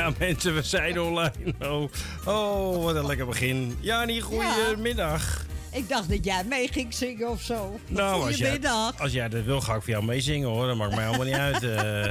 Ja, mensen, we zijn online. Oh, wat een lekker begin. Jani, goedemiddag. Ik dacht dat jij mee ging zingen of zo. Nou, Goedemiddag. als jij dat wil, ga ik voor jou meezingen, hoor. Dat maakt mij allemaal niet uit.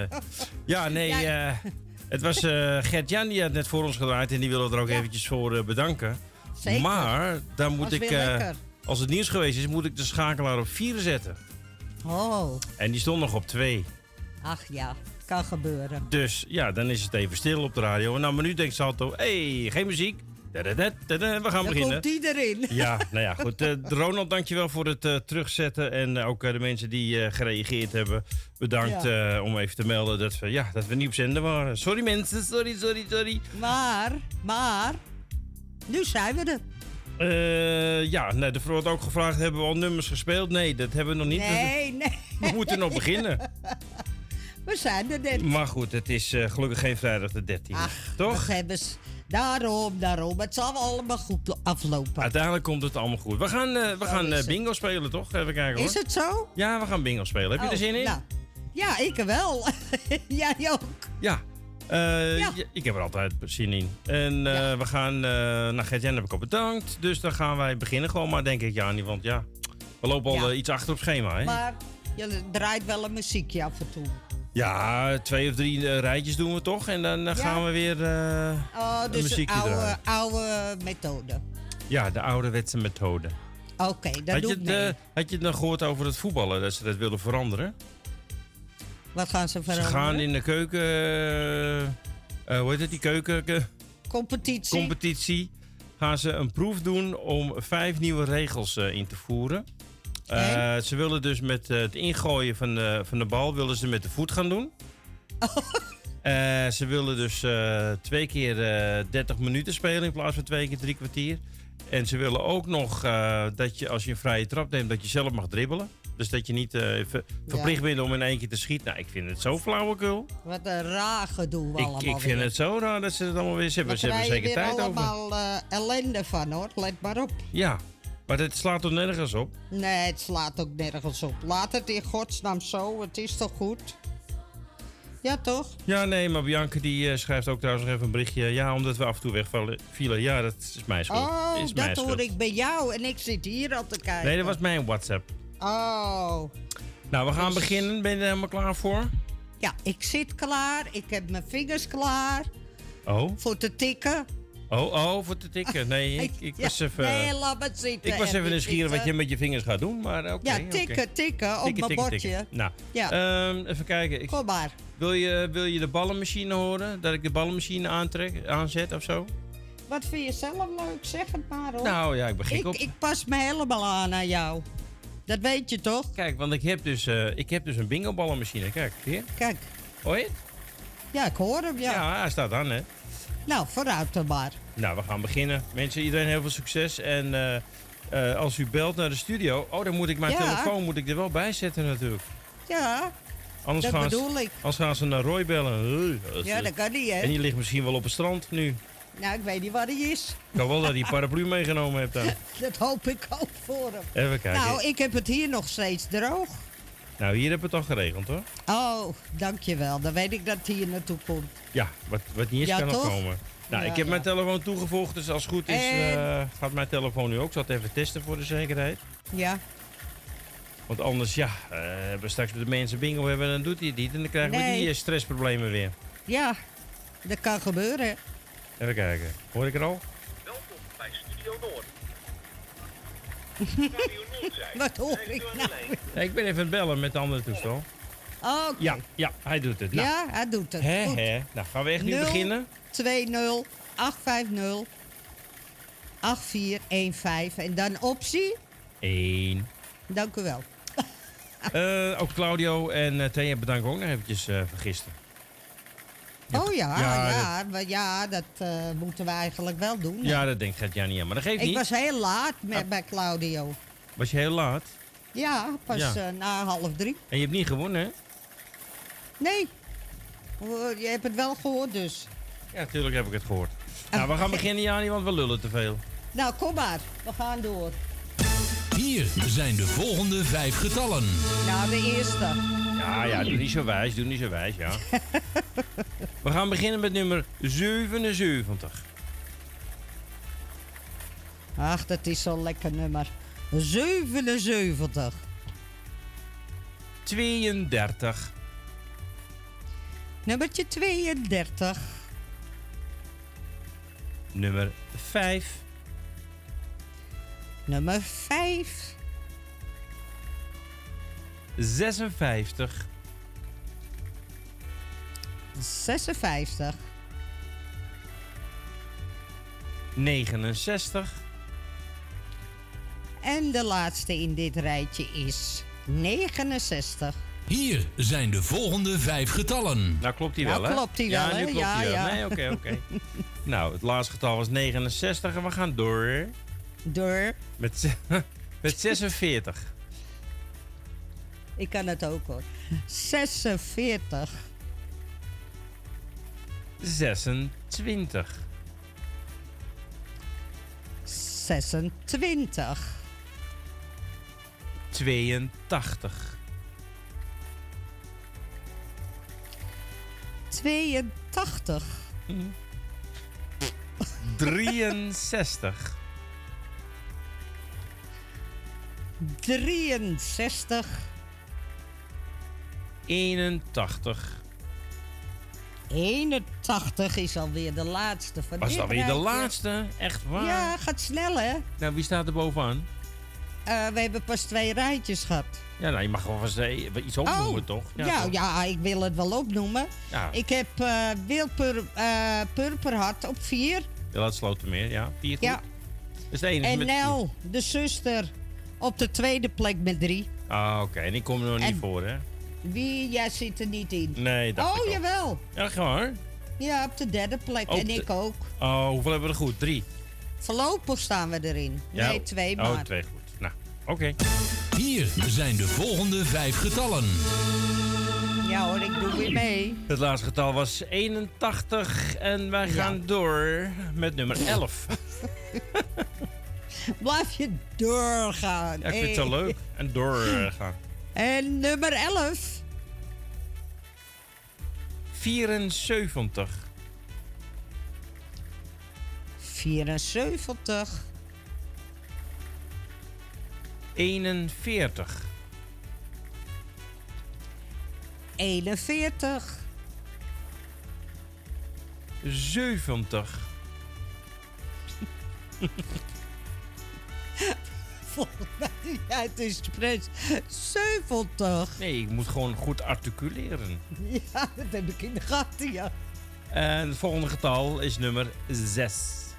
Het was Gert-Jan die had net voor ons gedraaid. En die willen we er ook eventjes voor bedanken. Zeker. Maar dan moet ik, lekker. als het nieuws geweest is, moet ik de schakelaar op 4 zetten. Oh, En die stond nog op 2. ach ja, kan gebeuren. Dus ja, dan is het even stil op de radio. En na een minuut denkt Salto, geen muziek. We gaan Dan beginnen. komt die erin. Ja, nou ja, goed. Ronald, dankjewel voor het terugzetten. En ook de mensen die gereageerd hebben. Bedankt om even te melden dat we niet op zender waren. Sorry mensen, sorry. Maar, nu zijn we er. Er wordt ook gevraagd, hebben we al nummers gespeeld? Nee, dat hebben we nog niet. Nee. We moeten nog beginnen. We zijn er net. Maar goed, het is gelukkig geen vrijdag de 13e. Ach, toch? we hebben daarom. Het zal allemaal goed aflopen. Uiteindelijk komt het allemaal goed. We gaan bingo spelen, toch? Even kijken, hoor. Is het zo? Ja, we gaan bingo spelen. Heb je er zin in? Nou, ja, ik wel. Jij ook. Ja. Ik heb er altijd zin in. En we gaan... Gert-Jan heb ik al bedankt. Dus dan gaan wij beginnen gewoon maar, denk ik, Jani. Want ja, we lopen al iets achter op schema, hè? Maar je draait wel een muziekje af en toe. Ja, 2 of 3 rijtjes doen we toch. En dan gaan we weer dus muziekje een draaien. oude methode. Ja, de ouderwetse methode. Oké, dat doe ik mee. Had je het nog gehoord over het voetballen? Dat ze dat willen veranderen? Wat gaan ze veranderen? Ze gaan in de keuken... hoe heet het? Die keuken... competitie. Gaan ze een proef doen om 5 nieuwe regels in te voeren. Ze willen dus met het ingooien van de bal willen ze met de voet gaan doen. Ze willen dus 2 keer 30 minuten spelen in plaats van 2 keer 3 kwartier. En ze willen ook nog dat je als je een vrije trap neemt, dat je zelf mag dribbelen. Dus dat je niet verplicht bent om in 1 keer te schieten. Nou, ik vind het zo flauwekul. Wat een raar gedoe allemaal. Ik vind het zo raar dat ze het allemaal weer hebben. Ze hebben zeker tijd over. Daar krijg je allemaal ellende van, hoor. Let maar op. Ja, maar het slaat toch nergens op? Nee, het slaat ook nergens op. Laat het in godsnaam zo. Het is toch goed? Ja, toch? Ja, nee, maar Bianca die schrijft ook trouwens nog even een berichtje. Ja, omdat we af en toe wegvielen. Ja, dat is mijn schuld. Oh, dat hoor ik bij jou en ik zit hier al te kijken. Nee, dat was mijn WhatsApp. Oh. Nou, we gaan beginnen. Ben je er helemaal klaar voor? Ja, ik zit klaar. Ik heb mijn vingers klaar. Oh? Voor te tikken. Oh, voor te tikken. Nee, ik was even... Nee, laat me zitten. Ik was even nieuwsgierig wat je met je vingers gaat doen, maar oké. Ja, tikken op mijn bordje. Nou, even kijken. Kom maar. Wil je de ballenmachine horen? Dat ik de ballenmachine aanzet of zo? Wat vind je zelf leuk? Zeg het maar, hoor. Nou ja, ik begin op. Ik pas me helemaal aan jou. Dat weet je toch? Kijk, want ik heb dus een bingo ballenmachine. Kijk, hier. Kijk. Hoor je het? Ja, ik hoor hem, ja. Ja, hij staat aan, hè. Nou, vooruit dan maar. Nou, we gaan beginnen. Mensen, iedereen heel veel succes. En als u belt naar de studio... Oh, dan moet ik mijn telefoon er wel bij zetten natuurlijk. Ja, anders dat bedoel ik. Anders gaan ze naar Roy bellen. Ja, dat kan niet, hè. En die ligt misschien wel op het strand nu. Nou, ik weet niet waar hij is. Ik kan wel dat hij paraplu meegenomen hebt dan. Dat hoop ik ook voor hem. Even kijken. Nou, ik heb het hier nog steeds droog. Nou, hier hebben we het al geregeld, hoor. Oh, dankjewel. Dan weet ik dat het hier naartoe komt. Ja, wat niet is kan nog komen. Nou, ik heb mijn telefoon toegevoegd, dus als het goed is gaat mijn telefoon nu ook. Ik zal het even testen voor de zekerheid. Ja. Want anders, we straks met de mensen bingo hebben, dan doet hij het niet. En dan krijgen we die stressproblemen weer. Ja, dat kan gebeuren. Even kijken. Hoor ik er al? Welkom bij Studio Noord. Wat hoor ik nou? Nee, ik ben even aan het bellen met de andere toestel. Oh, okay. Ja, hij doet het. Nou. Ja, hij doet het. Goed. Nou, gaan we echt nu beginnen? 20 850 8415 en dan optie 1. Dank u wel. Ook Claudio en Thea bedanken ook nog eventjes voor gisteren. Oh ja, dat moeten we eigenlijk wel doen. Ja, dat denkt Gert-Jan niet aan, maar dat geeft niet. Ik was heel laat bij Claudio. Was je heel laat? Ja, pas na 2:30. En je hebt niet gewonnen, hè? Nee. Je hebt het wel gehoord dus. Ja, natuurlijk heb ik het gehoord. Nou, we gaan beginnen, Jani, want we lullen te veel. Nou, kom maar. We gaan door. Hier zijn de volgende 5 getallen. Nou, de eerste. Ja, doe niet zo wijs, ja. We gaan beginnen met nummer 77. Ach, dat is zo'n lekker nummer. 77. 32. Nummertje 32. Nummer 5. Nummer 5. 56. 56. 69. En de laatste in dit rijtje is 69. Hier zijn de volgende 5 getallen. Nou klopt die wel, hè? Klopt die wel, ja, hè? nu klopt Ja, die wel. ja. Nee, oké. Nou, het laatste getal was 69 en we gaan door. Met 46. Ik kan het ook, hoor. 46. 26. 26. 82. 82. 63. 63. 81. 81 is alweer de laatste van Was dit dat weer de rijtje. laatste? Echt waar? Ja, gaat snel, hè? Nou, wie staat er bovenaan? We hebben pas 2 rijtjes gehad. Ja, nou, je mag wel eens iets opnoemen, toch? Ja, ik wil het wel opnoemen. Ja. Ik heb Wil Purperhart op 4. Je laat Slotermeer, ja. 4 goed. Ja. Dat is de enige En met Nel, de zuster, op de tweede plek met 3. Oké. En die komen er nog niet voor, hè? Wie? Jij zit er niet in. Nee, dacht ik al. Jawel. Ja, gewoon. Ja, op de derde plek. En ik ook. Oh, hoeveel hebben we er goed? 3? Voorlopig staan we erin. Ja. Nee, 2 maar. Oh, 2 goed. Nou, oké. Hier zijn de volgende 5 getallen. Ja hoor, ik doe weer mee. Het laatste getal was 81 en wij gaan door met nummer 11. Blijf je doorgaan. Ja, ik vind het zo leuk. En doorgaan. En nummer 11. 74. 74. 41. 41. 70. Volgens mij uit de expres 70. Nee, ik moet gewoon goed articuleren. Ja, dat heb ik in de gaten, ja. En het volgende getal is nummer 6.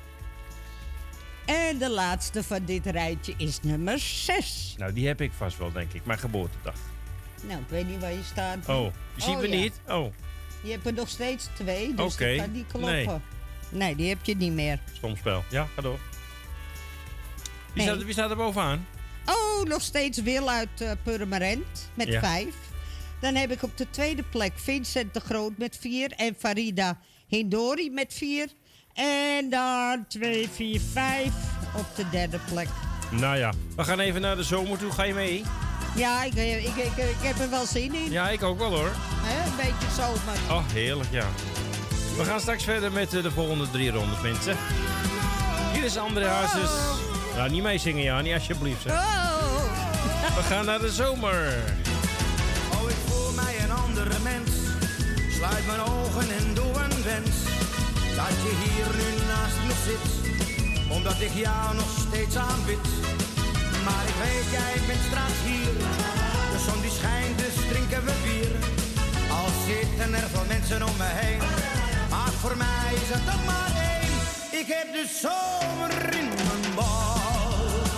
En de laatste van dit rijtje is nummer 6. Nou, die heb ik vast wel, denk ik. Mijn geboortedag. Nou, ik weet niet waar je staat. Oh, die zien we ja. niet? Oh, Je hebt er nog steeds 2, dus Oké. dat kan niet kloppen. Nee. Nee, die heb je niet meer. stom spel. Ja, ga door. Wie, Nee. wie staat er bovenaan? Oh, nog steeds Wil uit Purmerend met Ja. 5. Dan heb ik op de tweede plek Vincent de Groot met 4. En Farida Hindori met 4. En dan 2, 4, 5 op de derde plek. Nou ja, we gaan even naar de zomer toe. Ga je mee? Ja, ik heb er wel zin in. Ja, ik ook wel hoor. Hè, een beetje zomer. Oh, heerlijk, ja. We gaan straks verder met de volgende 3 rondes, mensen. Hier is André Hazes. Nou, niet meezingen, Jani, alsjeblieft. Zeg. Oh. We gaan naar de zomer. Oh, ik voel mij een andere mens. Sluit mijn ogen en doe een wens. Dat je hier nu naast me zit. Omdat ik jou nog steeds aanbid. Maar ik weet, jij bent straks hier. De zon die schijnt, dus drinken we bier. Al zitten er veel mensen om me heen. Maar voor mij is het toch maar één. Ik heb de zomer in mijn bal.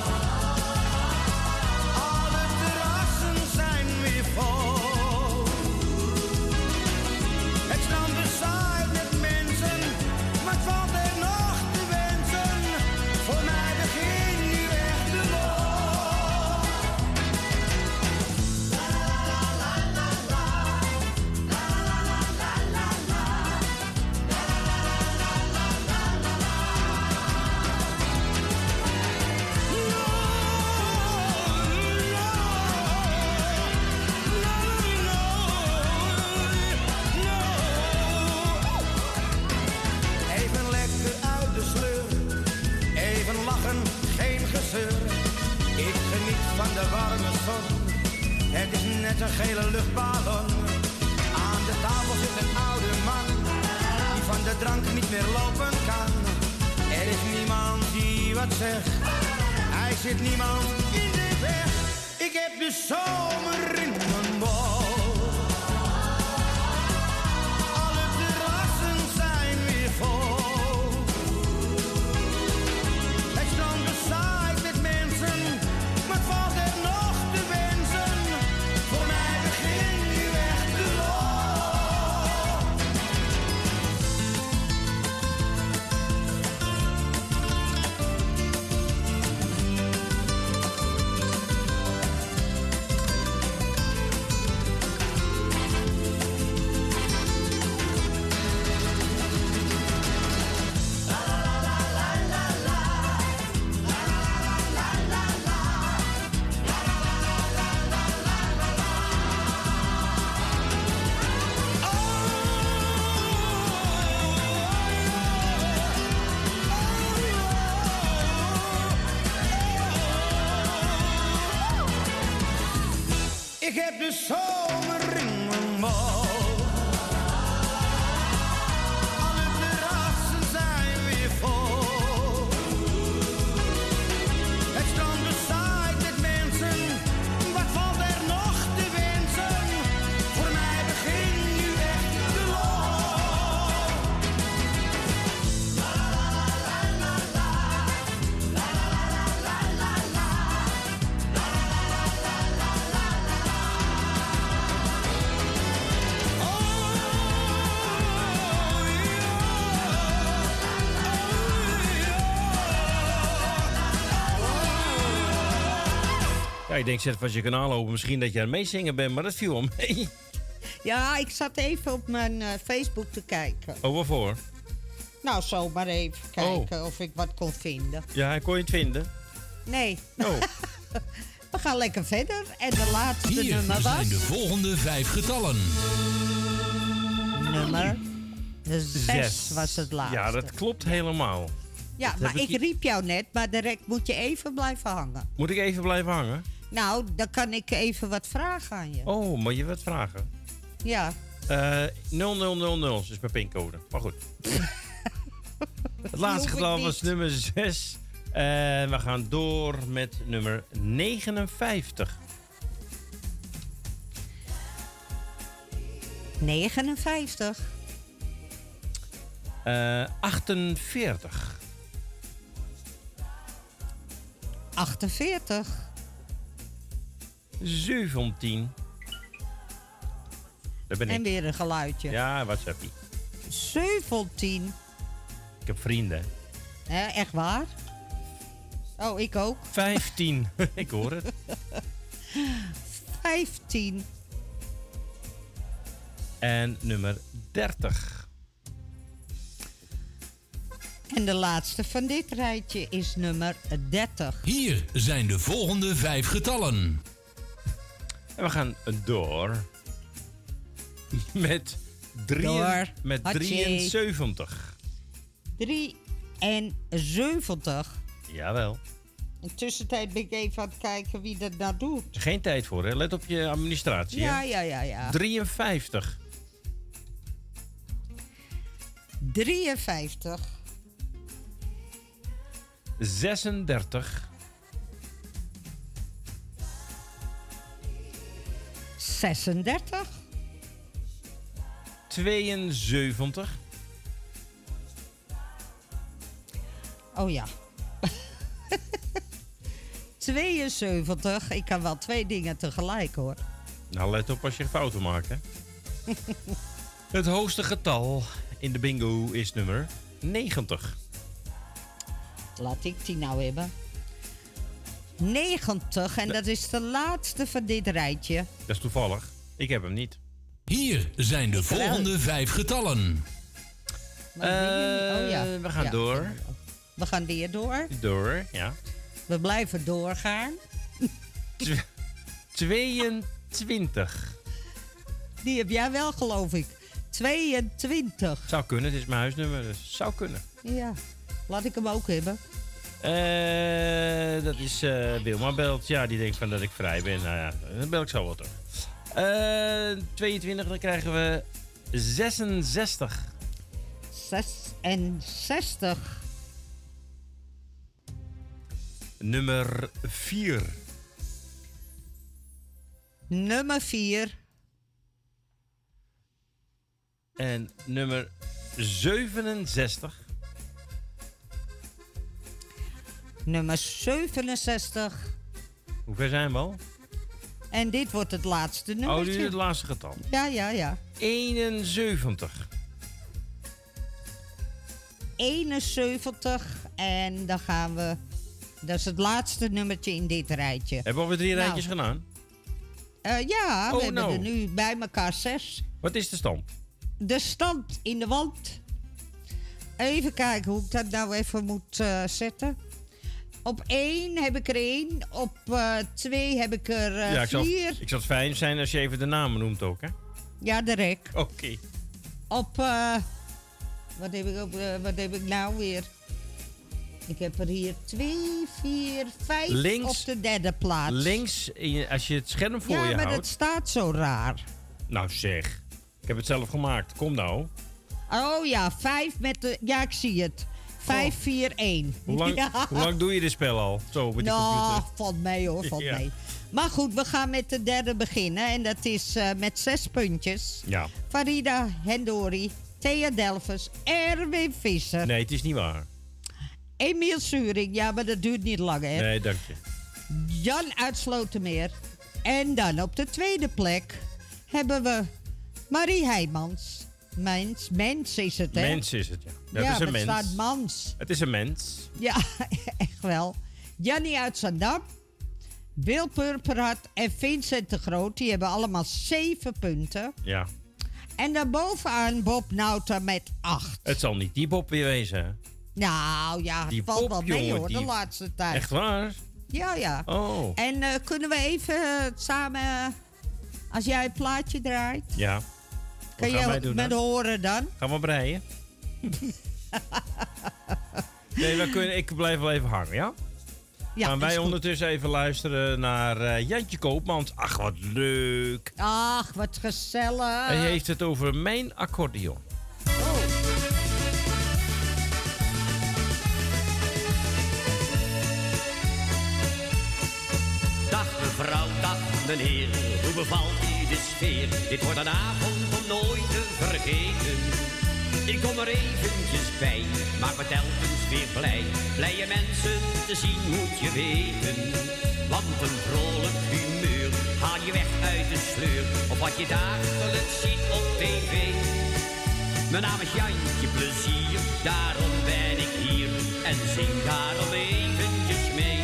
Alle terrassen zijn weer vol. Het strand bezaaid met mensen. Wat valt er nog te wensen? Voor mij begint nu echt de lol. morgen geen gezeur. Ik geniet van de warme zon. Het is net een gele luchtballon. Aan de tafel zit een oude man die van de drank niet meer lopen kan. Er is niemand die wat zegt. Hij zit niemand in de weg. Ik heb de zomer in mijn bol. Alle terrassen zijn weer vol. Het strand bezaaid met mensen. Wat valt er nog te wensen? Voor mij begint nu echt de lol. Ik heb de zomer in mijn bol. Alle terrassen zijn weer vol. Het strand bezaaid met mensen. Wat valt er nog te wensen? Voor mij begint nu echt de lol. Ja, ik denk, zet vast je kanaal open. Misschien dat je aan het meezingen bent, maar dat viel wel mee. Ja, ik zat even op mijn Facebook te kijken. Oh, waarvoor? Nou, zomaar even kijken of ik wat kon vinden. Ja, kon je het vinden? Nee. Oh. We gaan lekker verder. En de laatste Hier nummer zijn was... de volgende 5 getallen. Nummer 6 was het laatste. Ja, dat klopt helemaal. Ja, dat maar heb ik ik riep jou net, maar direct moet je even blijven hangen. Moet ik even blijven hangen? Nou, dan kan ik even wat vragen aan je. Oh, moet je wat vragen? Ja. 0000 is mijn pincode. Maar goed. Het laatste getal was nummer 6. En we gaan door met nummer 59. 59. 48. 48. 17. Daar ben ik. En weer een geluidje. Ja, WhatsAppie. 17. Ik heb vrienden. Echt waar? Oh, ik ook. 15. Ik hoor het. 15. En nummer 30. En de laatste van dit rijtje is nummer 30. Hier zijn de volgende 5 getallen. En we gaan door met, met 73. 73. Jawel. In de tussentijd ben ik even aan het kijken wie dat nou doet. Geen tijd voor, hè? Let op je administratie. Ja, hè? ja. 53. 53. 36. 36. 72. Oh ja. 72. Ik kan wel 2 dingen tegelijk, hoor. Nou, let op als je fouten maakt, hè. Het hoogste getal in de bingo is nummer 90. Laat ik die nou hebben. 90. En dat is de laatste van dit rijtje. Dat is toevallig. Ik heb hem niet. Hier zijn de volgende 5 getallen. We gaan door. We gaan weer door. Door, ja. We blijven doorgaan. 22. Die heb jij wel, geloof ik. 22. Zou kunnen, het is mijn huisnummer, dus zou kunnen. Ja, laat ik hem ook hebben. Dat is Wilma belt. Ja, die denkt van dat ik vrij ben. Nou ja, dan bel ik zo wat terug. 22, dan krijgen we 66. 66. Nummer 4. Nummer 4. En nummer 67. Nummer 67. Hoe ver zijn we al? En dit wordt het laatste nummertje. Oh, dit is het laatste getal. Ja. 71. 71. En dan gaan we... Dat is het laatste nummertje in dit rijtje. Hebben we alweer 3 rijtjes gedaan? Ja, we hebben er nu bij elkaar 6. Wat is de stand? De stand in de wand. Even kijken hoe ik dat nou even moet zetten. Op 1 heb ik er 1. Op 2 heb ik er 4. Ik zou het fijn zijn als je even de namen noemt ook, hè? Ja, direct. Oké. Op... wat heb ik nou weer? Ik heb er hier 2, 4, 5 links, op de derde plaats. Links, als je het scherm voor je houdt... Ja, maar dat staat zo raar. Nou zeg, ik heb het zelf gemaakt. Kom nou. Oh ja, 5 met de... Ja, ik zie het. 5, 4, 1. Hoe lang doe je dit spel al? Zo, met die computer? Valt mee hoor, valt mee. Maar goed, we gaan met de derde beginnen. En dat is met 6 puntjes. Ja. Farida Hendori, Thea Delves, Erwin Visser. Nee, het is niet waar. Emiel Suring, ja, maar dat duurt niet lang, hè? Nee, dank je. Jan uit Slotermeer. En dan op de tweede plek hebben we Marie Heijmans. Mens is het, hè? Mens is het, ja. Dat ja, is een maar mens. het staat mans. Het is een mens. Ja, echt wel. Jannie uit Zandam, Wil Purperhart en Vincent de Groot. Die hebben allemaal 7 punten. Ja. En daarbovenaan Bob Nauta met 8. Het zal niet die Bob weer wezen, hè? Nou ja, het valt wel mee hoor, de laatste tijd. Echt waar? Ja. Oh. En kunnen we even samen, als jij het plaatje draait... Ja. Kan je met horen dan? Gaan we breien? Nee, ik blijf wel even hangen, ja? Ja, gaan wij ondertussen even luisteren naar Jantje Koopmans. Ach, wat leuk. Ach, wat gezellig. Hij heeft het over Mijn Accordeon. Oh. Dag mevrouw, dag meneer, hoe bevalt u de sfeer? Dit wordt een avond om nooit te vergeten. Ik kom er eventjes bij, maak me telkens weer blij. Blije mensen te zien moet je weten. Want een vrolijk humeur haal je weg uit de sleur. Of wat je dagelijks ziet op tv. Mijn naam is Jantje Plezier, daarom ben ik hier. En zing daarom eventjes mee.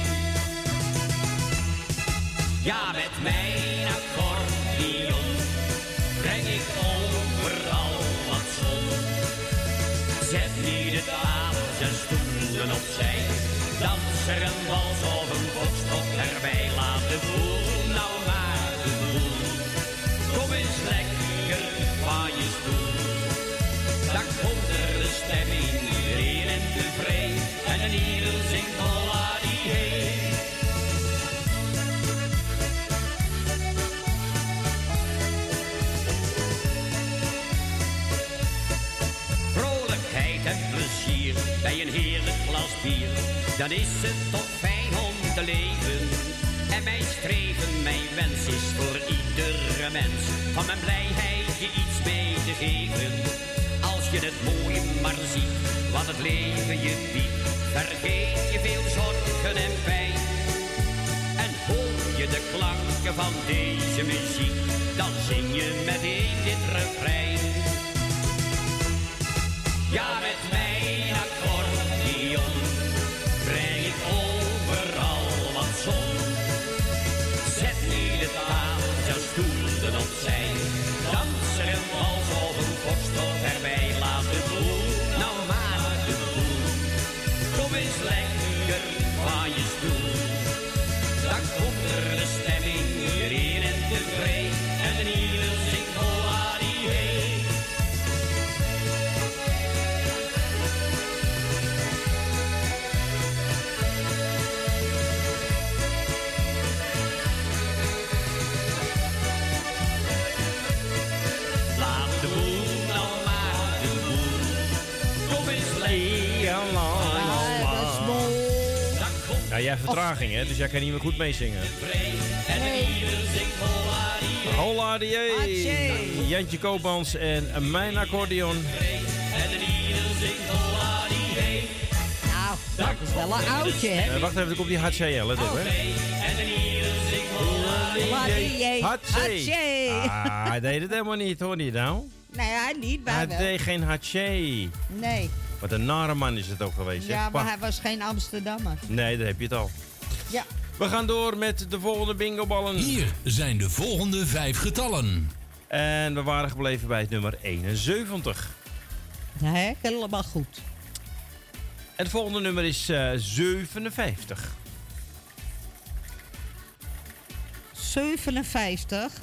Ja, met mijn accordeon breng ik overal wat zon. Zet nu de tafels en stoelen opzij. Dans er een wals of een foxtrot erbij. Laat de boel nou maar de boel. Kom eens lekker van je stoel. Dan komt er de stemming, iedereen en tevreden. En een ieder zingt holla die heen. En plezier bij een heerlijk glas bier, dan is het toch fijn om te leven. En mijn streven, mijn wens is voor iedere mens van mijn blijheid je iets mee te geven. Als je het mooi maar ziet, wat het leven je biedt, vergeet je veel zorgen en pijn. En hoor je de klanken van deze muziek, dan zing je meteen dit refrein. Ja, met mijn accordeon breng ik overal wat zon. Zet nu de tafels en stoelen opzij. Dans er een wals of een foxtrot erbij. Laat de boel, nou maar de boel. Kom eens lekker van je stoel. Dan komt er de stemming, iedereen en tevreden. En een ieder zingt holla die heen. Nou, jij hebt vertraging, hè? Dus jij kan niet meer goed meezingen. Nee. Hola die. Jantje Koopmans en mijn accordeon. Nou, dat is wel een oudje, hè? Wacht even, ik op die Hatsé, let op, hè. Hatsé. Ah, hij deed het helemaal niet, hoor je nou? Nee, hij niet, maar hij wel. deed geen Hatsé. Nee. Wat een nare man is het ook geweest, hè? Ja, maar hij was geen Amsterdammer. Nee, daar heb je het al. Ja. We gaan door met de volgende bingoballen. Hier zijn de volgende 5 getallen. En we waren gebleven bij het nummer 71. Nee, helemaal goed. En het volgende nummer is 57. 57.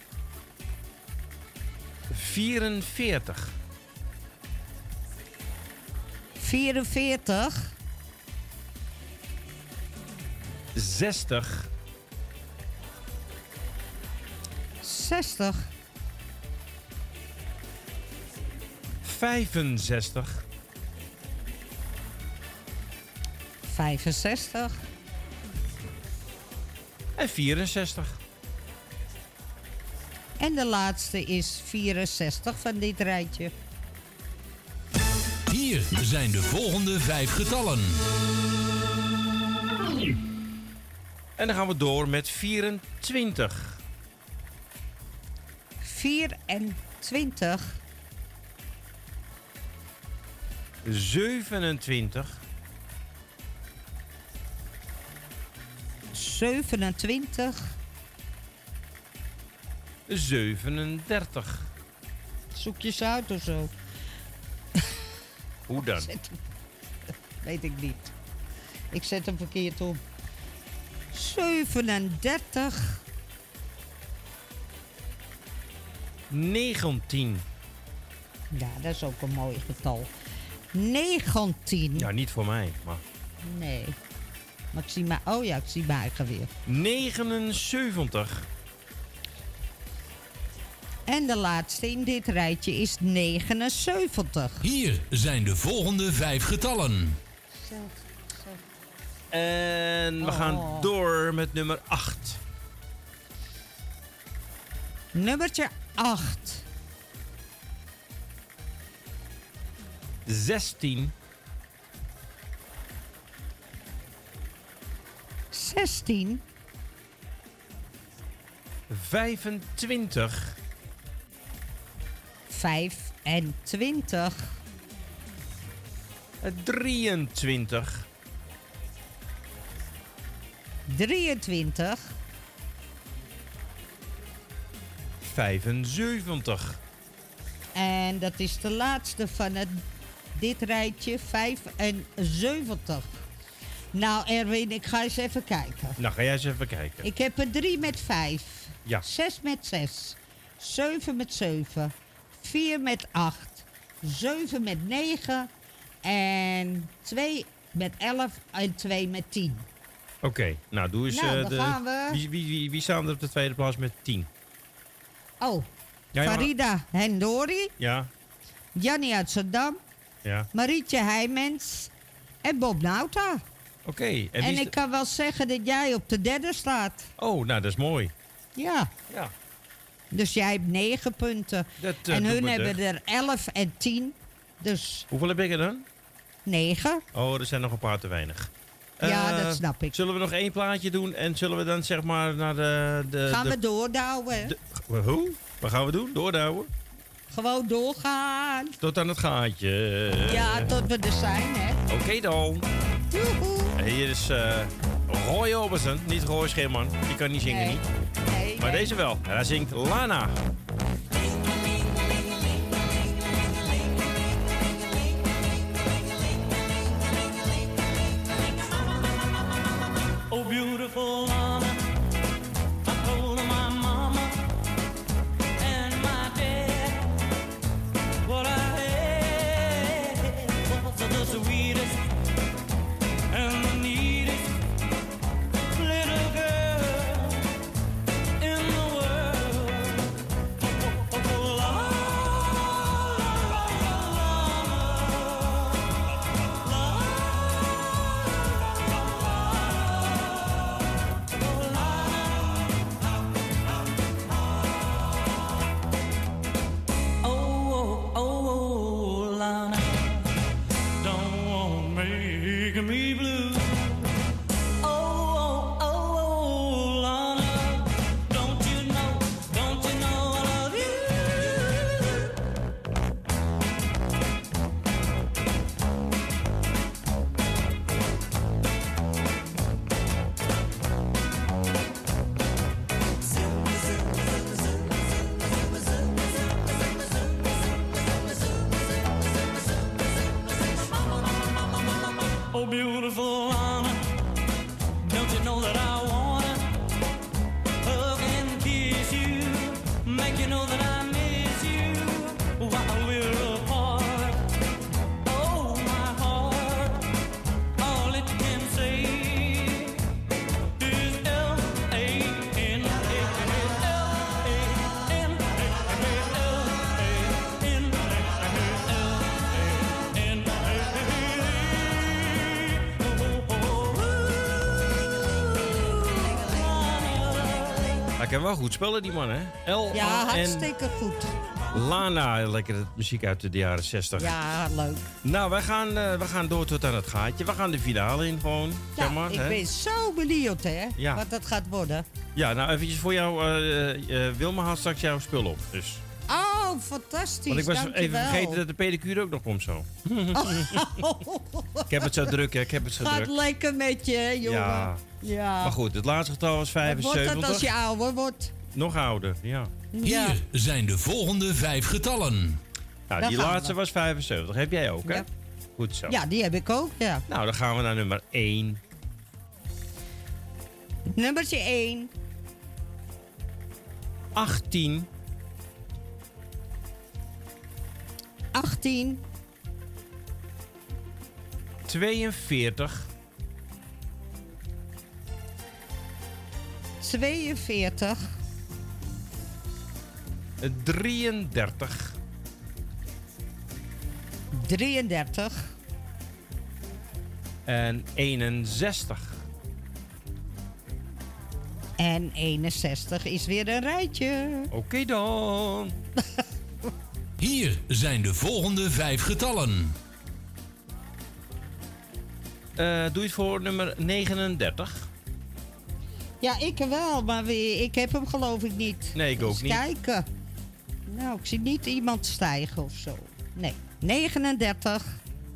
44. 44. 60. 60. 65. 65. En 64. En de laatste is 64 van dit rijtje. Hier zijn de volgende 5 getallen. En dan gaan we door met 24. 24. 27. 27. 37. Zoek je ze uit of zo? Hoe dan? Weet ik niet. Ik zet hem verkeerd op. 37. 19. Ja, dat is ook een mooi getal. 19. Ja, niet voor mij, maar... Nee. Maar ik zie maar... Oh ja, ik zie mijn eigen weer. 79. En de laatste in dit rijtje is 79. Hier zijn de volgende 5 getallen. En we gaan door met nummer 8. Nummertje 8. 16. 16. 25. 25. 23. 23. 75. En dat is de laatste van dit rijtje, 75. Nou Erwin, ik ga eens even kijken. Nou, ga jij eens even kijken. Ik heb er 3 met 5. Ja. 6 met 6. 7 met 7. 4 met 8. 7 met 9. En 2 met 11 en 2 met 10. Oké, nou doe eens... Nou, dan gaan we. Wie staan er op de tweede plaats met 10? Oh, Ja, Farida Hendori. Ja, Jannie uit Zandam. ja. Marietje Heijmens. En Bob Nauta. Oké. En ik kan wel zeggen dat jij op de derde staat. Oh, nou dat is mooi. Ja. Ja. Dus jij hebt 9 punten. Dat, en doet hun me hebben deugd. er 11 en 10. Dus Hoeveel heb ik er dan? 9. Oh, er zijn nog een paar te weinig. Ja, dat snap ik. Zullen we nog 1 plaatje doen en zullen we dan zeg maar naar de... Gaan we doordouwen? Hoe? Wat gaan we doen? Doordouwen? Gewoon doorgaan. Tot aan het gaatje. Ja, tot we er zijn, hè. Oké dan. Joehoe. Hier is Roy Orbison, niet Roy Scheerman. Die kan niet zingen, Nee. niet. Nee, Maar nee. deze wel. En hij zingt Lana. Oh, beautiful Lana, I told my mama and my dad what I had was the sweetest and the neatest little girl in the world. Oh, Lana, Hij kan wel goed spelen, die man, hè? L-A-N. Ja, hartstikke goed. Lana, lekker muziek uit de jaren 60. Ja, leuk. Nou, we gaan door tot aan het gaatje. We gaan de finale in gewoon, Ja, zeg maar. ik hè? ben zo benieuwd, hè, Ja. wat dat gaat worden. Ja, nou eventjes voor jou. Wilma haalt straks jouw spul op. Dus. Oh, fantastisch. Want ik was dankjewel. even vergeten dat de pedicure ook nog komt zo. Ik heb het zo druk, hè. Ik heb het zo Gaat druk. lekker met je, hè, jongen. Ja. Ja. Maar goed, het laatste getal was Wat wordt 75. dat als je ouder wordt? Nog ouder, ja. Ja. Hier zijn de volgende 5 getallen. Nou, Daar die gaan laatste we. was 75. Heb jij ook, hè? Ja. Goed zo. Ja, die heb ik ook, ja. Nou, dan gaan we naar nummer 1. Nummertje 1. 18. 18. 42. 42. 33. 33. En 61. En 61 is weer een rijtje. Oké dan. Hier zijn de volgende 5 getallen. Doe je het voor nummer 39? Ja, ik wel, maar ik heb hem geloof ik niet. Nee, ik ook Eens niet. kijken. Nou, ik zie niet iemand stijgen of zo. Nee. 39.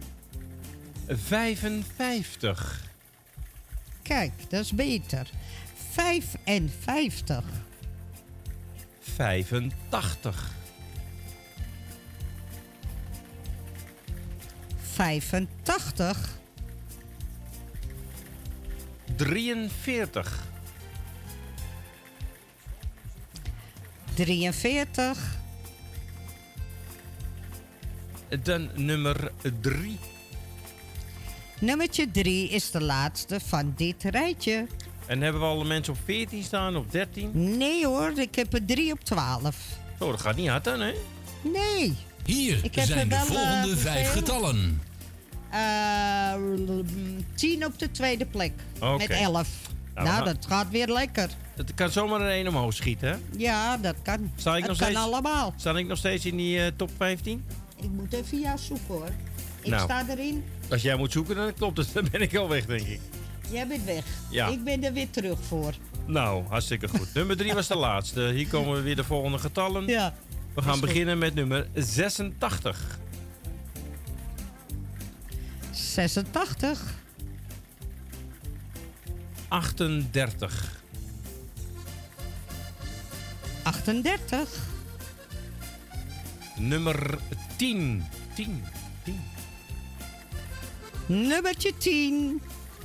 55. Kijk, dat is beter. 55. 85. 85. 43. 43. Dan nummer 3. Nummertje 3 is de laatste van dit rijtje. En hebben we alle mensen op 14 staan, op 13? Nee hoor, ik heb er 3 op 12. Oh, dat gaat niet hard dan, hè? Nee. Hier Ik heb zijn er de wel, volgende 5 hoeveel? getallen. 10 op de tweede plek. Oké. Met 11. Nou, Nou, we gaan- dat gaat weer lekker. Het kan zomaar er 1 omhoog schieten, hè? Ja, dat kan. Sta ik dat nog kan steeds? allemaal. Sta ik nog steeds in die top 15? Ik moet even jou zoeken hoor. Ik Nou. sta erin. Als jij moet zoeken, dan klopt het. Dan ben ik al weg, denk ik. Jij bent weg. Ja. Ik ben er weer terug voor. Nou, hartstikke goed. Nummer 3 was de laatste. Hier komen weer de volgende getallen. Ja. We gaan is goed. beginnen met nummer 86. 86. 38. 38. Nummer 10. 10. Nummertje 10.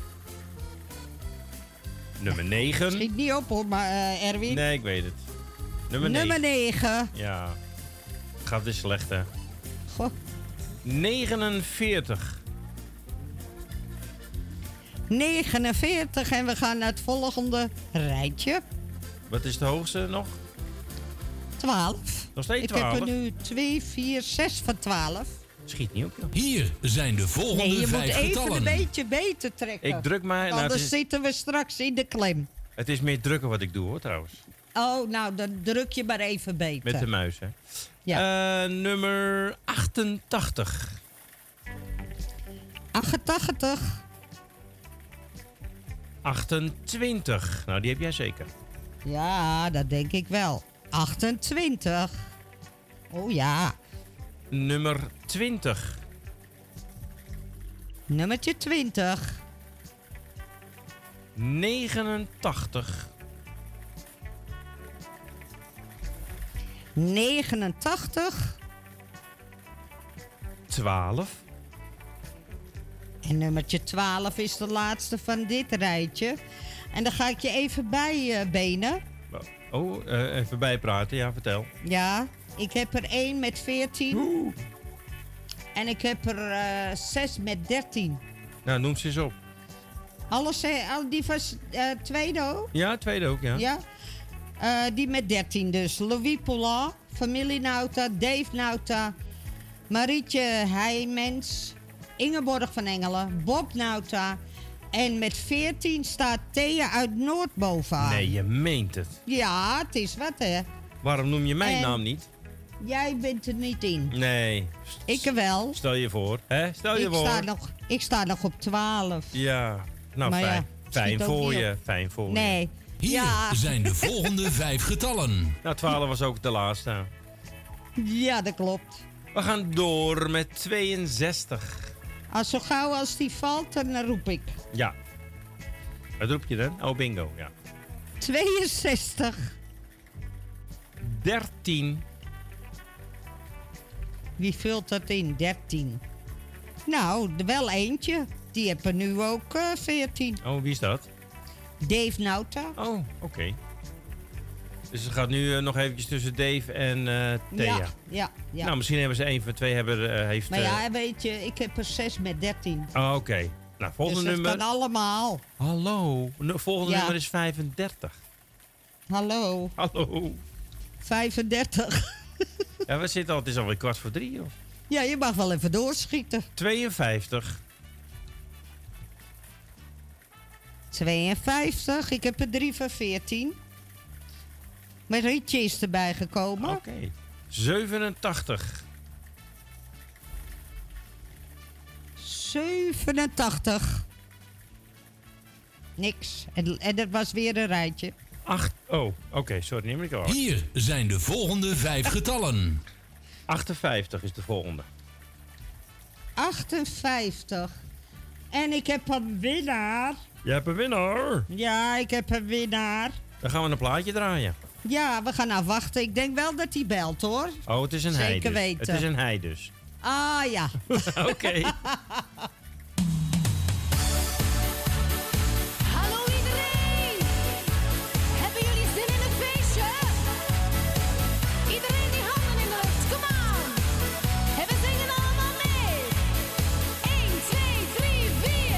Nummer 9. Schiet niet op hoor, maar Erwin. Nee, ik weet het. Nummer 9. Nummer 9. Ja. Gaat weer slecht, hè? Goh. 49. 49 en we gaan naar het volgende rijtje. Wat is de hoogste nog? 12. Nog steeds Ik 12? heb er nu 2, 4, 6 van 12. Schiet niet op, joh. Hier zijn de volgende Nee, je moet 5 even getallen. een beetje beter trekken. Ik druk maar... Nou, Anders zitten we straks in de klem. het is meer drukken wat ik doe, hoor, trouwens. Oh, nou, dan druk je maar even beter. Met de muis, hè. Ja. Nummer 88. 88. 28. Nou, die heb jij zeker. Ja, dat denk ik wel. 28. Oh ja. Nummer 20. Nummertje 20. 89. 89. 12. En nummertje 12 is de laatste van dit rijtje. En dan ga ik je even bij benen. Oh, even bijpraten. Ja, vertel. Ja, ik heb er 1 met 14. En ik heb er 6 met 13. Nou, noem ze eens op. Alles, die van tweede ook? Ja, tweede ook, ja. Ja. Die met 13 dus. Louis Poulin, familie Nauta, Dave Nauta, Marietje Heijmens, Ingeborg van Engelen, Bob Nauta, En met 14 staat Thea uit Noord bovenaan. Nee, je meent het. Ja, het is wat, hè. Waarom noem je mijn naam niet? Jij bent er niet in. Nee. Ik er wel. Stel je voor, hè? Stel je voor. Ik sta nog op 12. Ja, nou Maar fijn. ja, Fijn schiet ook voor niet je. op. Fijn voor je. Nee. Hier zijn de volgende 5 getallen. Nou, 12 was ook de laatste. Ja, dat klopt. We gaan door met 62. Als zo gauw als die valt, dan roep ik. Ja. Wat roep je dan? Oh, bingo, ja. 62. 13. Wie vult dat in? 13. Nou, er wel eentje. Die heeft er nu ook 14. Oh, wie is dat? Dave Nauta. Oh, oké. Dus het gaat nu nog eventjes tussen Dave en Thea. Ja. Nou, misschien hebben ze één van twee heeft... Maar ja, weet je, ik heb er 6 met 13. Oh, oké. Nou, volgende dus dat nummer... kan allemaal. Hallo. Volgende Ja. nummer is 35. Hallo. 35. Ja, we zitten al, het is alweer 2:15, joh. Ja, je mag wel even doorschieten. 52. 52. Ik heb er 3 van 14. Mijn Rietje is erbij gekomen. Oké. 87. 87. Niks. En dat was weer een rijtje. 8. Oh, oké, sorry, neem ik al. Hier zijn de volgende 5 getallen. 58 is de volgende. 58. En ik heb een winnaar. Je hebt een winnaar. Ja, ik heb een winnaar. Dan gaan we een plaatje draaien. Ja, we gaan afwachten. Ik denk wel dat hij belt, hoor. Oh, het is een hij Zeker dus. weten. Het is een hij dus. Ah, ja. Oké. Hallo iedereen! Hebben jullie zin in een feestje? Iedereen die handen in de lucht, kom aan! En we zingen allemaal mee! 1, 2, 3, 4!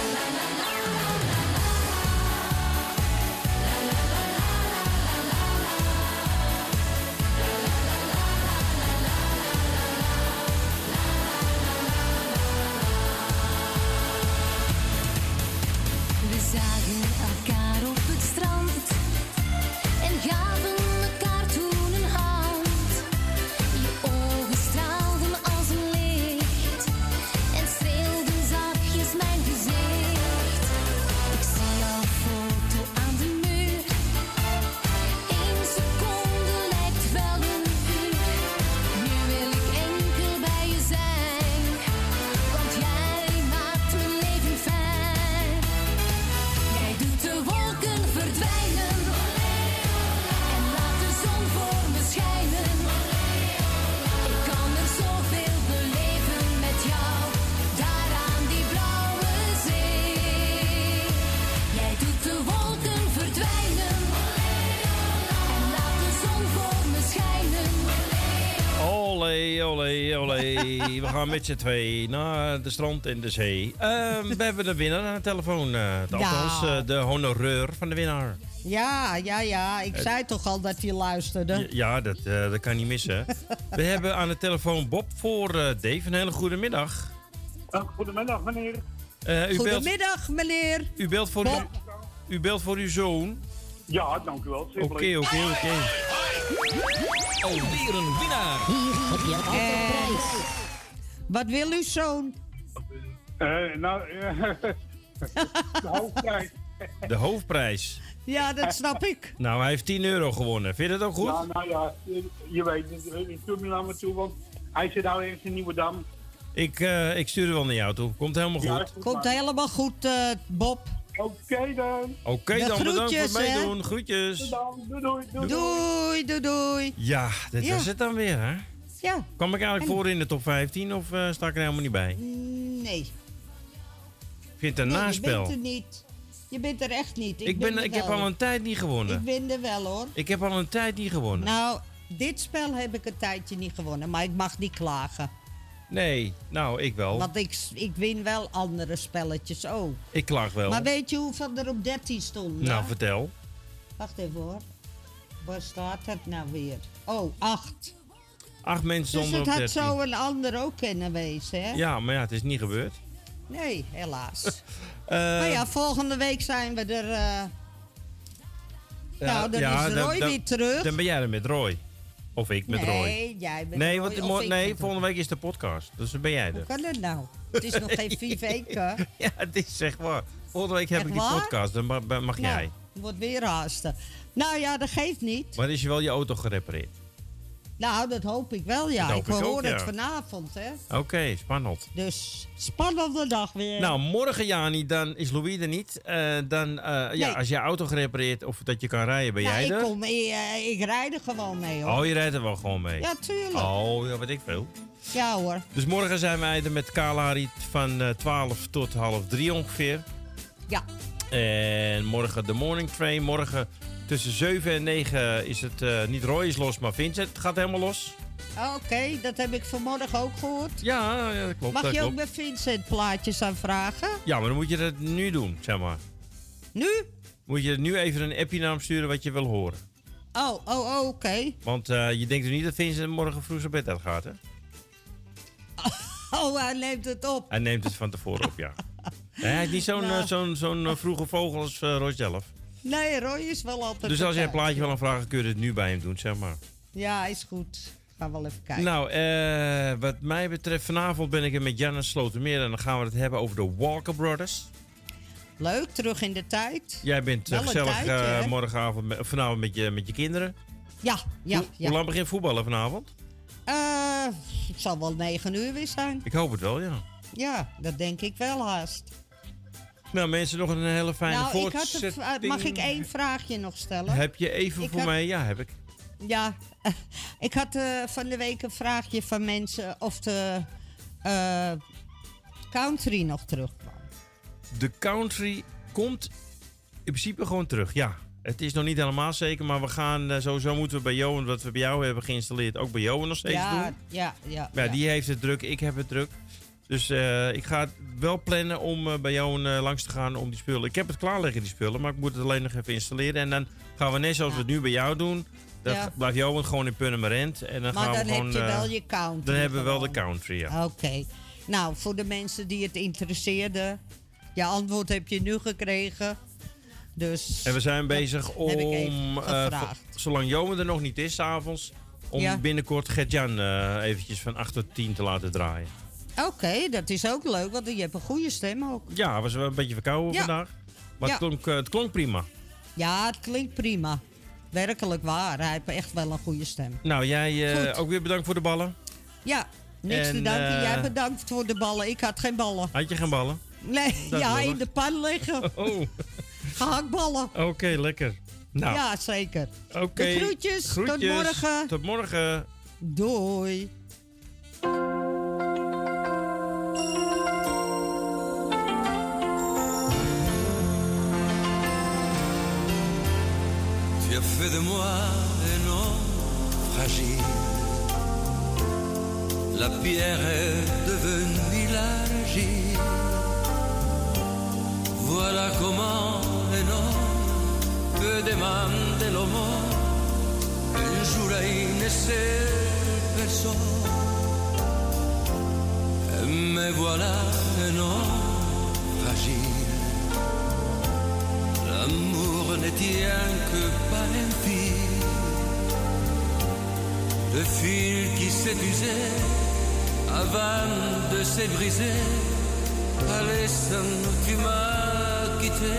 We zagen elkaar op het strand en gaven elkaar toen een hand. Je ogen straalden als een licht en streelden zachtjes mijn gezicht. Ik zie jouw foto aan de muur. 1 seconde lijkt wel een uur. Nu wil ik enkel bij je zijn, want jij maakt mijn leven fijn. Jij doet de wolken verdwijnen en laat de zon voor me schijnen. Ik kan er zoveel beleven met jou, daar aan die blauwe zee. Jij doet de wolken verdwijnen en laat de zon voor me schijnen. Olé, olé, olé. We gaan met z'n twee naar de strand en de zee. We hebben de winnaar aan de telefoon. Althans, de honoreur van de winnaar. Ja. Ik zei toch al dat hij luisterde. Ja, dat kan niet missen. We hebben aan de telefoon Bob voor Dave. Een hele goede middag. Goedemiddag, meneer. Goedemiddag, meneer. U belt voor uw zoon. Ja, dank u wel. Oké. Alweer een winnaar. Hier heb je altijd prijs. Wat wil uw zoon? De hoofdprijs. De hoofdprijs. Ja, dat snap ik. Nou, hij heeft 10 euro gewonnen. Vind je dat ook goed? Ja, nou ja, je weet het. Ik stuur me naar me toe, want hij zit nou eens in Nieuwedam. Ik stuur het wel naar jou toe. Komt helemaal goed. Ja, goed, Komt maar. helemaal goed, Bob. Oké dan. Oké, dan bedankt voor groetjes, het hè? meedoen. Groetjes. Doei. Ja, dit Ja. was het dan weer, hè? Ja, Kwam ik eigenlijk voor in de top 15 of sta ik er helemaal niet bij? nee. Ik vind het een Nee, naspel. je bent er niet. Je bent er echt niet. Ik heb al een tijd niet gewonnen. Ik ben er wel, hoor. Ik heb al een tijd niet gewonnen. Nou, dit spel heb ik een tijdje niet gewonnen, maar ik mag niet klagen. Nee, nou, ik wel. Want ik win wel andere spelletjes ook. Ik klaag wel. Maar weet je hoeveel er op 13 stond? Nou, vertel. Wacht even, hoor. Waar staat het nou weer? Oh, 8. 8 mensen Dus stonden het op had 13. zo een ander ook kunnen wezen, hè? Ja, maar ja, het is niet gebeurd. Nee, helaas. Maar ja, volgende week zijn we er... nou, dan is Roy weer terug. Dan ben jij er met Roy. Of ik met Roy. Nee, jij bent Nee, Roy, volgende week is de podcast. Dus dan ben jij er. Hoe kan dat nou? Het is nog geen 4 weken. Ja, het is echt waar. Volgende week heb Echt ik die waar? podcast. Dan mag jij. Nou, het wordt weer haasten. Nou ja, dat geeft niet. Maar is je wel je auto gerepareerd? Nou, dat hoop ik wel, ja. Dat Ik hoop ik hoor ook, het ja. vanavond, hè. Oké, spannend. Dus, spannende dag weer. Nou, morgen, Jani, dan is Louis er niet. Nee. Als je auto gerepareerd of dat je kan rijden, ben jij er? Ik rijd er gewoon mee, hoor. Oh, je rijdt er wel gewoon mee? Ja, tuurlijk. Oh, ja, weet ik veel. Ja, hoor. Dus morgen zijn wij er met Kalahari van 12 tot 2:30 ongeveer. Ja. En morgen de morning train. Morgen tussen 7 en 9 is het niet Roy is los, maar Vincent gaat helemaal los. Oké, dat heb ik vanmorgen ook gehoord. Ja, dat klopt. Mag dat je ook klopt. bij Vincent plaatjes aanvragen? Ja, maar dan moet je dat nu doen, zeg maar. Nu? Moet je nu even een appje naar hem sturen wat je wil horen. Oh, oké. Want je denkt er niet dat Vincent morgen vroeg zijn bed uit gaat, hè? Oh, hij neemt het op. Hij neemt het van tevoren op, ja. Nee, hij is niet zo'n vroege vogel als Roy zelf. Nee, Roy is wel altijd... Dus als jij een erbij. plaatje wil aanvragen, kun je het nu bij hem doen, zeg maar. Ja, is goed. Gaan we wel even kijken. Nou, wat mij betreft, vanavond ben ik er met Jan Slotermeer en dan gaan we het hebben over de Walker Brothers. Leuk, terug in de tijd. Jij bent Wel een gezellig tijdje, hè? morgenavond, vanavond met je kinderen. Ja. Hoe lang begint voetballen vanavond? Het zal wel 9 uur weer zijn. Ik hoop het wel, ja. Ja, dat denk ik wel haast. Nou, mensen, nog een hele fijne Nou, voortzetting. mag ik 1 vraagje nog stellen? Heb je even voor mij? Ja, heb ik. Ja, ik had van de week een vraagje van mensen of de country nog terugkwam. De country komt in principe gewoon terug, ja. Het is nog niet helemaal zeker, maar we gaan sowieso moeten we bij Johan, wat we bij jou hebben geïnstalleerd, ook bij Johan nog steeds doen. Ja. Maar die heeft het druk, ik heb het druk. Dus ik ga het wel plannen om bij Johan langs te gaan om die spullen. Ik heb het klaar liggen, die spullen, maar ik moet het alleen nog even installeren. En dan gaan we net zoals we het nu bij jou doen. Dan blijft Johan gewoon in Purmerend. En dan Maar gaan dan we gewoon, heb je wel je country. Dan hebben we wel de gewoon. country, ja. Oké. Nou, voor de mensen die het interesseerden, je antwoord heb je nu gekregen. Dus En we zijn bezig heb ik even om, gevraagd. zolang Johan er nog niet is, 's avonds, om binnenkort Gert-Jan eventjes van 8 tot 10 te laten draaien. Oké, dat is ook leuk, want je hebt een goede stem ook. Ja, was wel een beetje verkouden vandaag. Maar het klonk prima. Ja, het klinkt prima. Werkelijk waar, hij heeft echt wel een goede stem. Nou, jij ook weer bedankt voor de ballen. Ja, niks te danken. Jij bedankt voor de ballen. Ik had geen ballen. Had je geen ballen? Nee, Dat ja, lullig. in de pan liggen. Oh. Gehaktballen. Oké, lekker. Nou. Ja, zeker. Oké. De groetjes. Tot morgen. Tot morgen. Doei. Tu as fait de moi un homme fragile. La pierre est devenue l'argile. Voilà comment un homme peut demander l'aumône un jour à une seule personne. Mais voilà un homme fragile. L'amour ne tient que par un fil. Le fil qui s'épuisait avant de se briser. Allez, tu m'as quitté.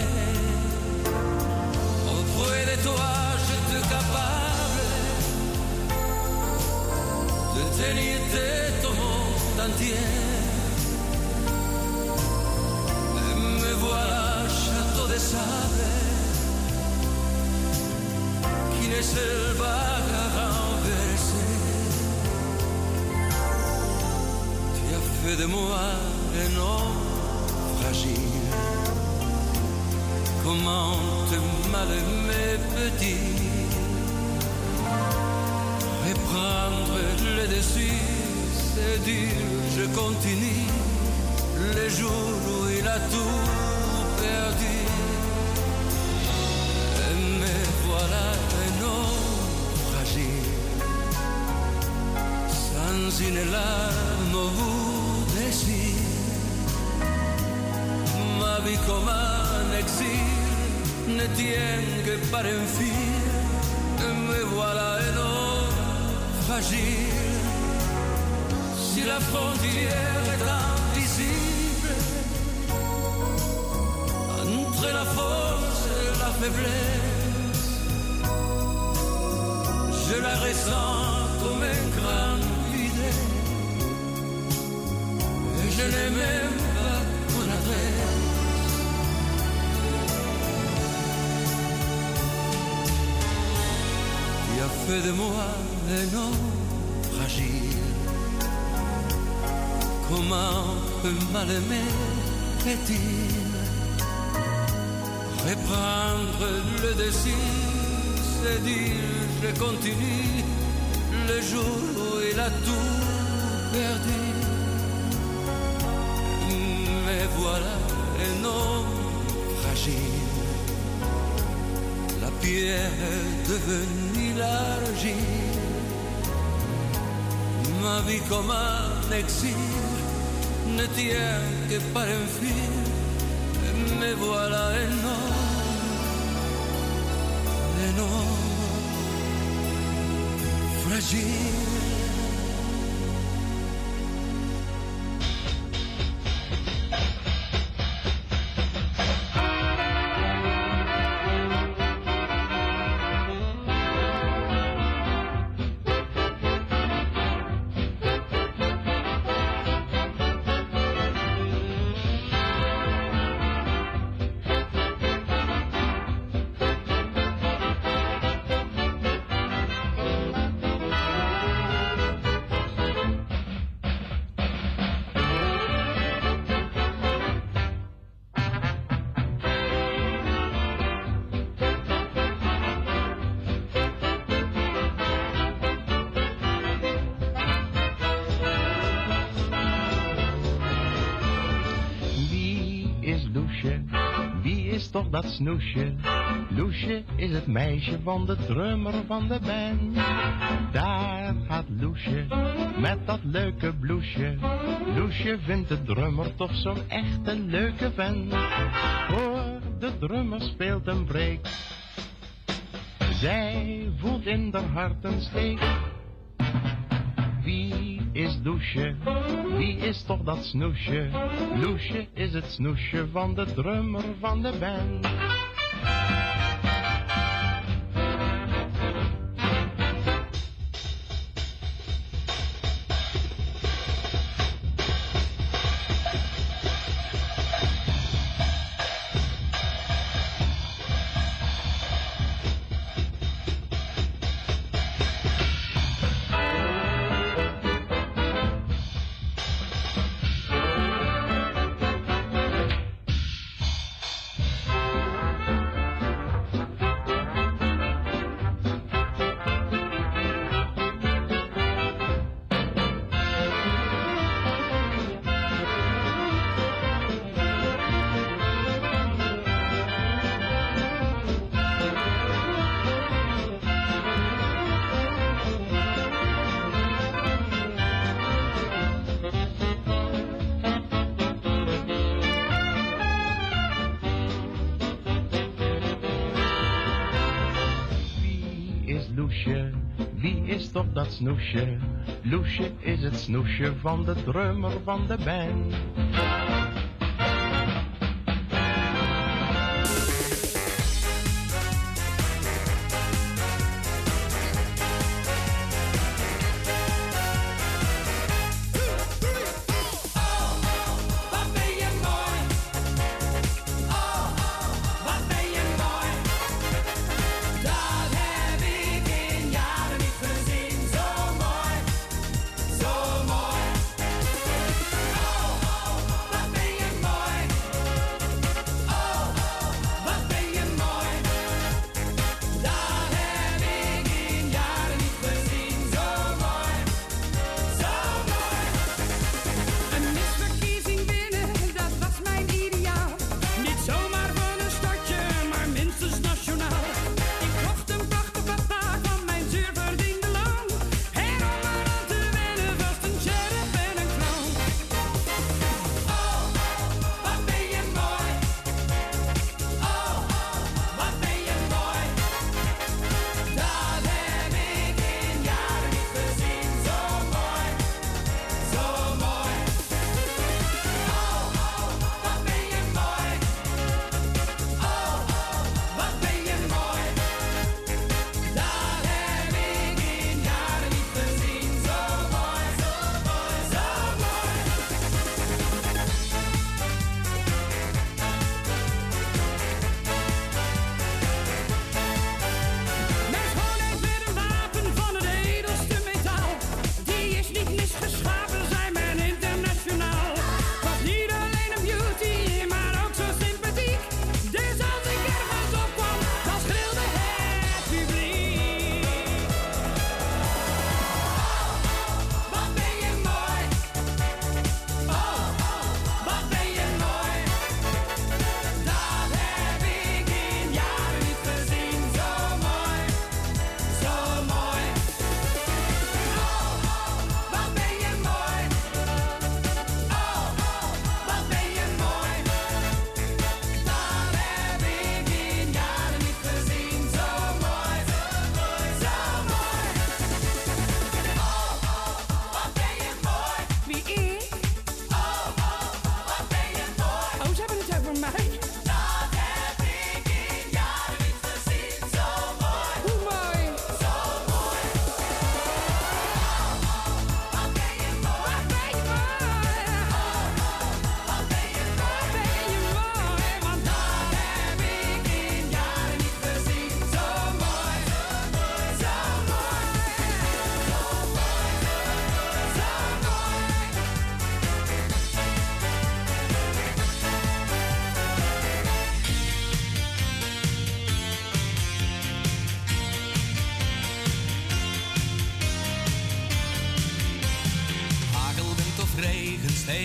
Auprès de toi, je suis capable de tenir tête au monde entier. Et me voilà, château de sable, qui ne se va renverser. Tu as fait de moi un homme fragile. Comment te mal aimé petit. Reprendre le dessus, c'est dur, je continue. Les jours où il a tout perdu. Et me voilà un homme fragile. Sans une larme au bout des cils. Ma vie comme un exil ne tient que par un fil. Me voilà un homme fragile. Si la frontière est invisible entre la force et la faiblesse, je la ressens comme un grand vide. Et je n'ai même pas ton adresse. Tu as fait de moi un homme fragile. Comment un mal-aimé est-il reprendre le dessin, se dire je continue le jour où il a tout perdu. Mais voilà un homme fragile, la pierre est devenue l'argile. Ma vie comme un exil ne tient que par un fil. Me voilà un homme fragile. Toch dat snoesje. Loesje is het meisje van de drummer van de band. Daar gaat Loesje met dat leuke bloesje. Loesje vindt de drummer toch zo'n echte leuke vent. Hoor, de drummer speelt een break. Zij voelt in haar hart een steek. Wie is Loesje? Wie is toch dat snoesje? Loesje is het snoesje van de drummer van de band. Wie is toch dat snoesje? Loesje is het snoesje van de drummer van de band.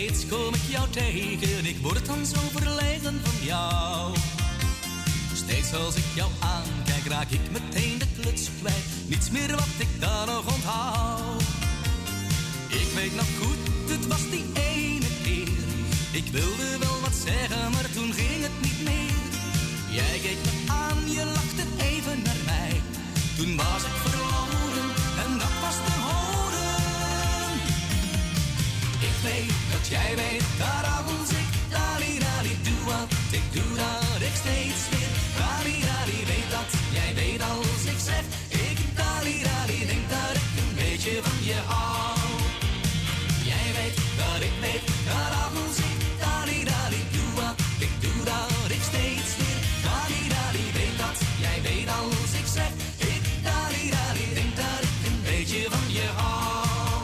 steeds kom ik jou tegen, ik word dan zo verlegen van jou. Steeds als ik jou aankijk, raak ik meteen de kluts kwijt. Niets meer wat ik daar nog onthoud. Ik weet nog goed, het was die ene keer. Ik wilde wel wat zeggen, maar toen ging het niet meer. Jij keek me aan, je lachte even naar mij. Toen was ik verloren en dat was te horen. Ik weet dat jij weet, daar als ik dali doe wat ik doe, dat ik steeds weer dali weet dat jij weet als ik zeg. Ik dali denk dat ik een beetje van je hou. Jij weet dat ik weet, dat als ik dali doe wat ik doe, dat ik steeds weer dali weet dat jij weet als ik zeg. Ik dali denk dat ik een beetje van je hou.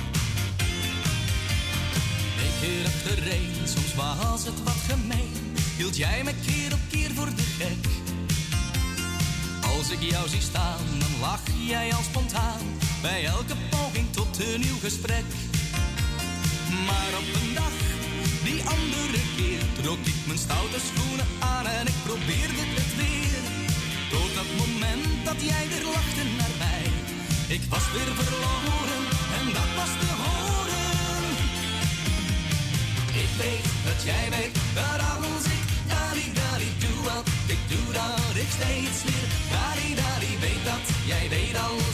Keer achtereen, soms was het wat gemeen. Hield jij me keer op keer voor de gek. Als ik jou zie staan, dan lach jij al spontaan. Bij elke poging tot een nieuw gesprek. Maar op een dag, die andere keer, trok ik mijn stoute schoenen aan en ik probeerde het weer. Tot dat moment dat jij weer lachte naar mij. Ik was weer verloren en dat was te horen. Ik weet dat jij weet, dat als ik dali doe wat ik doe, dat ik steeds weer dali weet dat jij weet al